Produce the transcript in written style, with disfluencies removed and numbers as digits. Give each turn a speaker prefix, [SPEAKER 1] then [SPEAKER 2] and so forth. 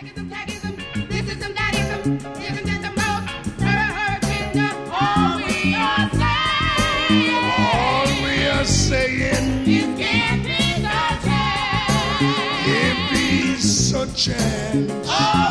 [SPEAKER 1] This is some daddyism. Isn't it the most hurting? All we are saying. All we are saying. It can't be the chance. Can't be so chance. Oh,